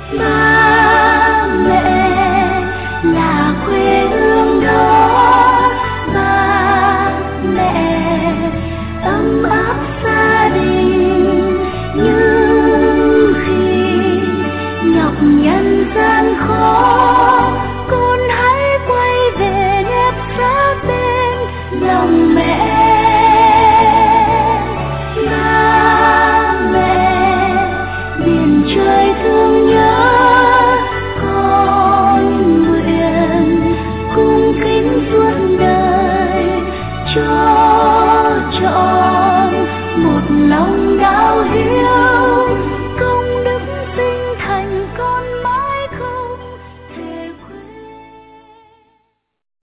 Ba mẹ là quê hương đó, ba mẹ ấm áp gia đình. Nhưng khi nhọc nhằn gian khó, con hãy quay về nếp sát bên lòng mẹ. Ba mẹ biển trời thương nhớ, con nguyện cung kính suốt đời cho trọn một lòng đạo hiếu.